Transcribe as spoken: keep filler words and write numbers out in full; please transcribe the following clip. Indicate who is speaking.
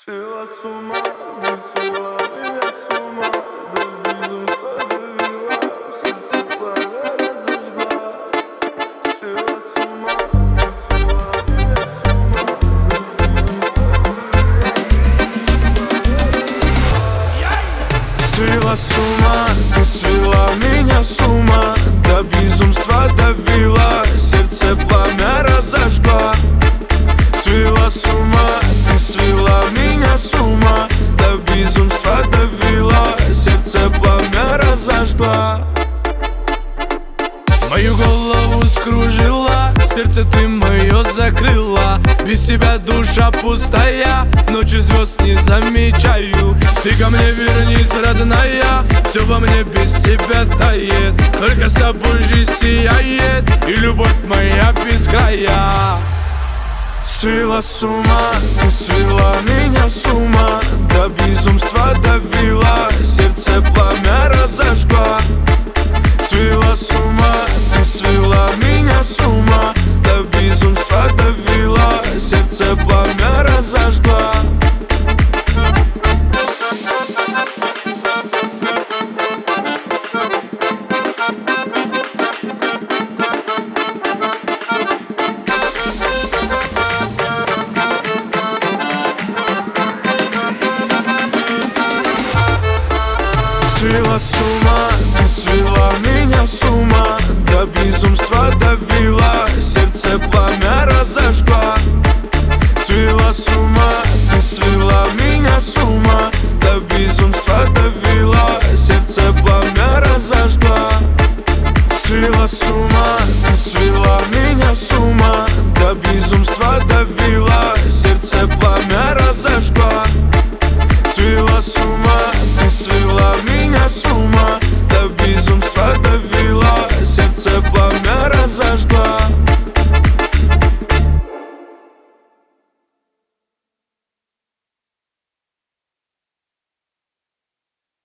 Speaker 1: Свела с ума, не свела меня с ума, до безумства довела, в сердце пламя разожгла. Свела с ума, не свела меня с ума, до безумства довела. Свела с ума, ты свела меня с ума, до безумства довела, сердце пламя разожгла. Свела с ума, ты свела меня с ума, до безумства довела, сердце пламя разожгла. Мою голову скружила, сердце ты мое закрыла. Без тебя душа пустая, ночью звезд не замечаю. Ты ко мне вернись, родная, все во мне без тебя тает. Только с тобой жизнь сияет, и любовь моя без края. Свела с ума, ты свела меня с ума, до безумства довела, сердце пламя разожгла. Свела с ума, ты свела меня с ума, до безумства довела, сердце пламя разожгла. Свела с ума, ты свела меня с ума, до безумства довела, сердце пламя разожгла. Свела с ума, ты свела меня с ума, до безумства довела, сердце пламя разожгла. Свела с ума, ты свела меня с ума, до безумства